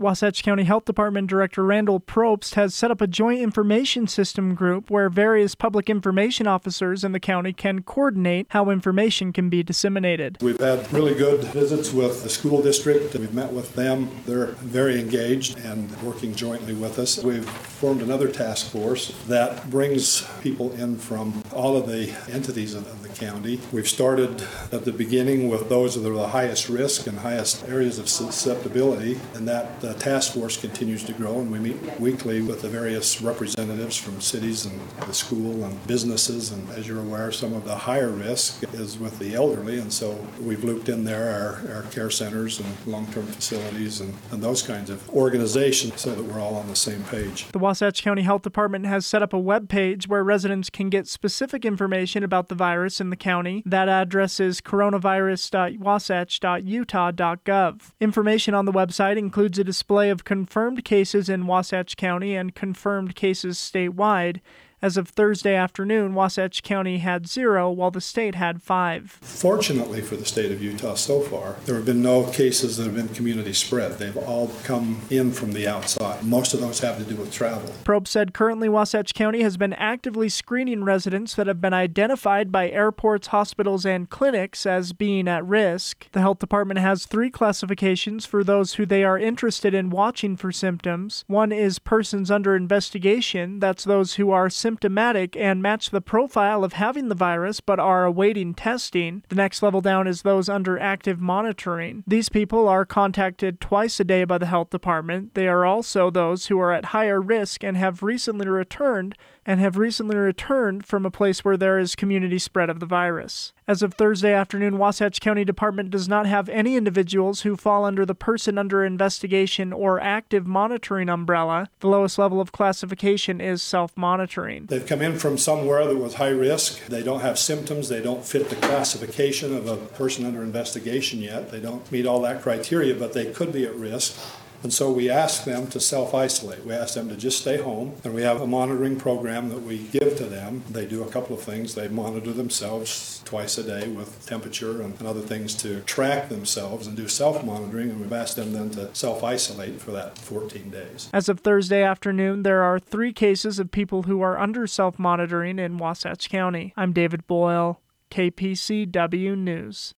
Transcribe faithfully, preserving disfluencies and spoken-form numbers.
Wasatch County Health Department Director Randall Probst has set up a joint information system group where various public information officers in the county can coordinate how information can be disseminated. We've had really good visits with the school district. We've met with them. They're very engaged and working jointly with us. We've formed another task force that brings people in from all of the entities of the county. We've started at the beginning with those that are the highest risk and highest areas of susceptibility, and that uh, task force continues to grow, and we meet weekly with the various representatives from cities and the school and businesses, and as you're aware, some of the higher risk is with the elderly, and so we've looped in there our, our care centers and long-term facilities and, and those kinds of organizations so that we're all on the same page. The Wasatch County Health Department has set up a web page where residents can get specific information about the virus in the county. That address is coronavirus dot wasatch dot utah dot gov. Information on the website includes a display of confirmed cases in Wasatch County and confirmed cases statewide. As of Thursday afternoon, Wasatch County had zero, while the state had five. Fortunately for the state of Utah so far, there have been no cases that have been community spread. They've all come in from the outside. Most of those have to do with travel. Probst said currently Wasatch County has been actively screening residents that have been identified by airports, hospitals, and clinics as being at risk. The health department has three classifications for those who they are interested in watching for symptoms. One is persons under investigation. That's those who are symptomatic and match the profile of having the virus but are awaiting testing. The next level down is those under active monitoring. These people are contacted twice a day by the health department. They are also those who are at higher risk and have recently returned and have recently returned from a place where there is community spread of the virus. As of Thursday afternoon, Wasatch County Department does not have any individuals who fall under the person under investigation or active monitoring umbrella. The lowest level of classification is self-monitoring. They've come in from somewhere that was high risk. They don't have symptoms. They don't fit the classification of a person under investigation yet. They don't meet all that criteria, but they could be at risk. And so we ask them to self-isolate. We ask them to just stay home, and we have a monitoring program that we give to them. They do a couple of things. They monitor themselves twice a day with temperature and other things to track themselves and do self-monitoring, and we've asked them then to self-isolate for that fourteen days. As of Thursday afternoon, there are three cases of people who are under self-monitoring in Wasatch County. I'm David Boyle, K P C W News.